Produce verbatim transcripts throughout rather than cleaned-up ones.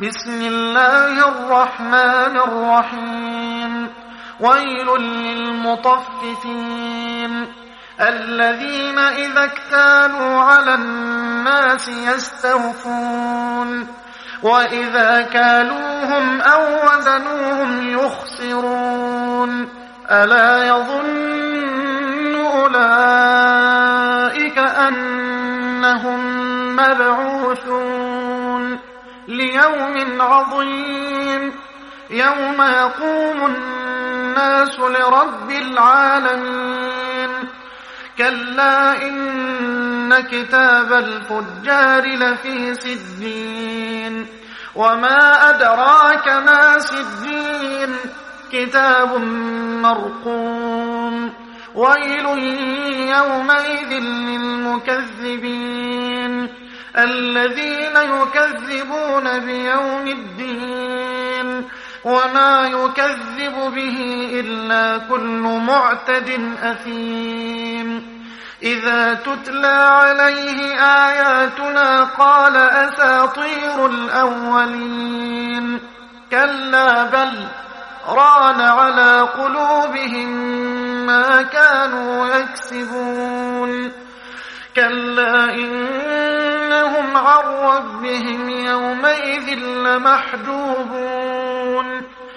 بسم الله الرحمن الرحيم ويل للمطففين الذين إذا اكتالوا على الناس يستوفون وإذا كالوهم أو وزنوهم يخسرون ألا يظن أولئك أنهم مبعوثون ليوم عظيم يوم يقوم الناس لرب العالمين كلا إن كتاب الفجار لفي سجين وما أدراك ما سجين كتاب مرقوم ويل يومئذ للمكذبين الذين يكذبون بيوم الدين وما يكذب به إلا كل معتد أثيم إذا تتلى عليه آياتنا قال أساطير الأولين كلا بل ران على قلوبهم ما كانوا يكسبون كلا إنهم عن ربهم يومئذ لمحجوبون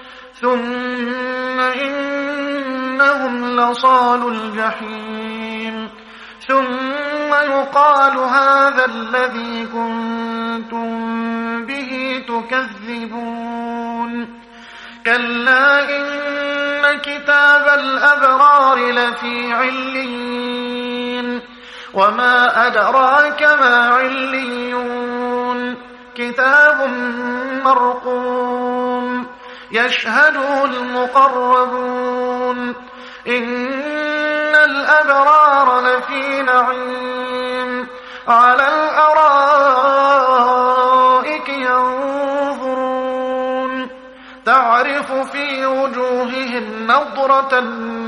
ثم إنهم لصالوا الجحيم ثم يقال هذا الذي كنتم به تكذبون كلا إن كتاب الأبرار لفي عليين وما أدراك ما عليون كتاب مرقوم يشهده المقربون إن الأبرار لفي نعيم على الأرائك ينظرون تعرف في وجوههم نضرة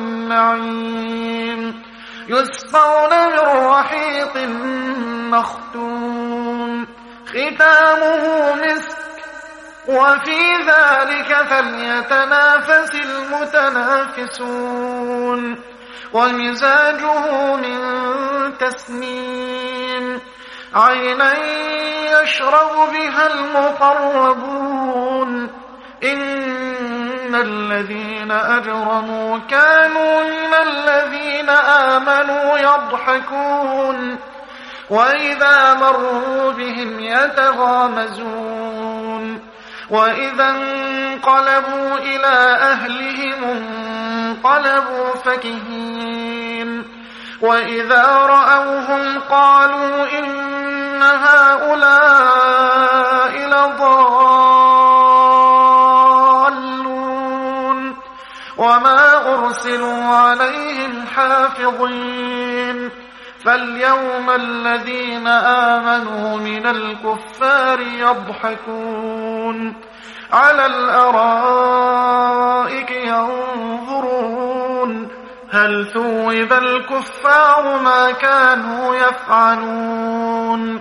النعيم يسقون من رحيق مختوم ختامه مسك وفي ذلك فليتنافس المتنافسون ومزاجه من تسنيم عينا يشرب بها المقربون إن الذين أجرموا كانوا من الذين آمنوا يضحكون وإذا مروا بهم يتغامزون وإذا انقلبوا إلى أهلهم انقلبوا فكهين وإذا رأوهم قالوا إن هؤلاء لضالون وما أرسلوا عليهم حافظين فاليوم الذين آمنوا من الكفار يضحكون على الأرائك ينظرون هل ثوب الكفار ما كانوا يفعلون